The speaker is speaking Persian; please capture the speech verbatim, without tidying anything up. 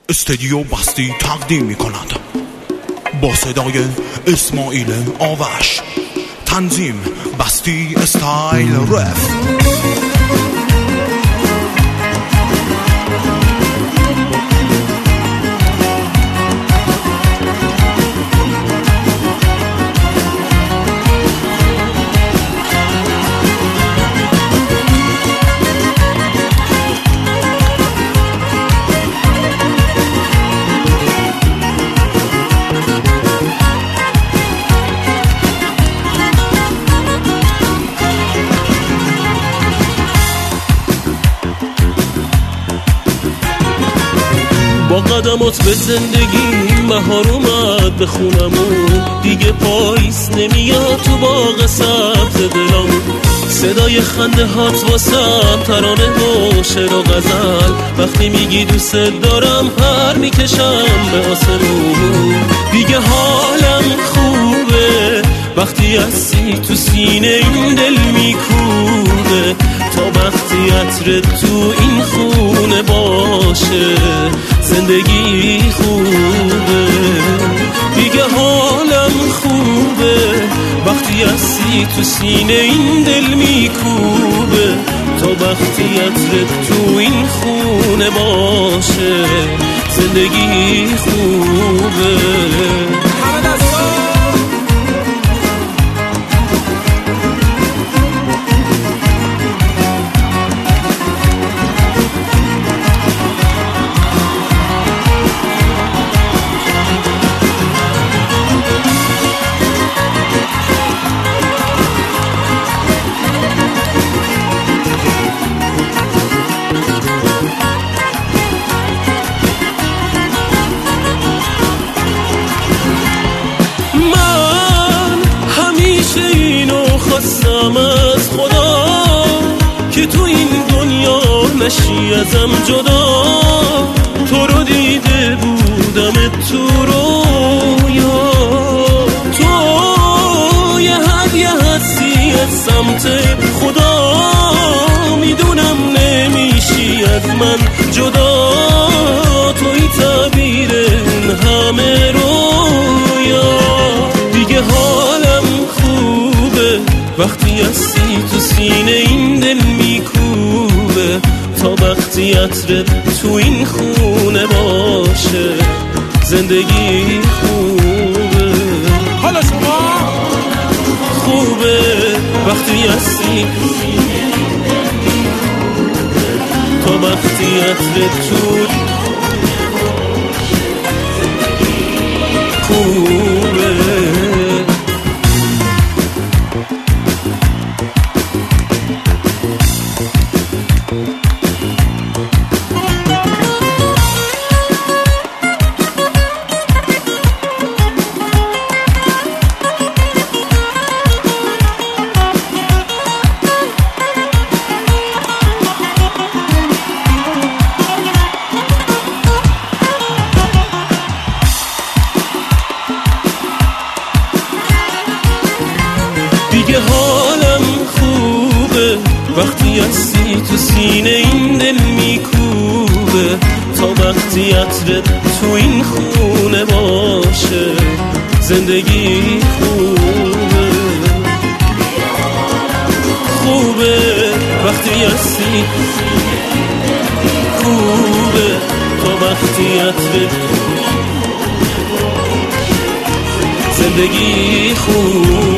استودیو بستی تقدیم می کند با صدای اسماعیل آوش. تنظیم بستی استایل رف. با قدمات به زندگی بهار اومد به خونمون، دیگه پاییز نمیاد تو باغ سبز دلمون. صدای خنده هات واسم ترانه و شعر و غزل، وقتی میگی دوست دارم پر میکشم به آسمون. دیگه حالم خوبه وقتی هستی تو سینه این دل میکوبه، تا وقتی عطر تو این خونه باشه زندگی خوبه. دیگه حالم خوبه وقتی هستی تو سینه این دل میکوبه، تا وقتی عطر تو این خونه باشه زندگی خوبه. خواستم از خدا که تو این دنیا نشی ازم جدا، تو رو دیده بودم تو رویا، تو یه هدیه هستی از سمت خدا، میدونم نمیشی از من جدا، توی تعبیر این همه رویا. دیگه حالم خوبه وقتی هستی تو سینه این دل میکوبه، تا وقتی عطر تو این خونه باشه زندگی خوبه. حالا شما خوبه وقتی هستی تا وقتی عطر تو خوبه. دیگه حالم خوبه وقتی هستی تو سینه این دل میکوبه، تا وقتی عطر تو این خونه باشه زندگی خوبه. خوبه وقتی هستی خوبه، تا وقتی عطر زندگی خوبه.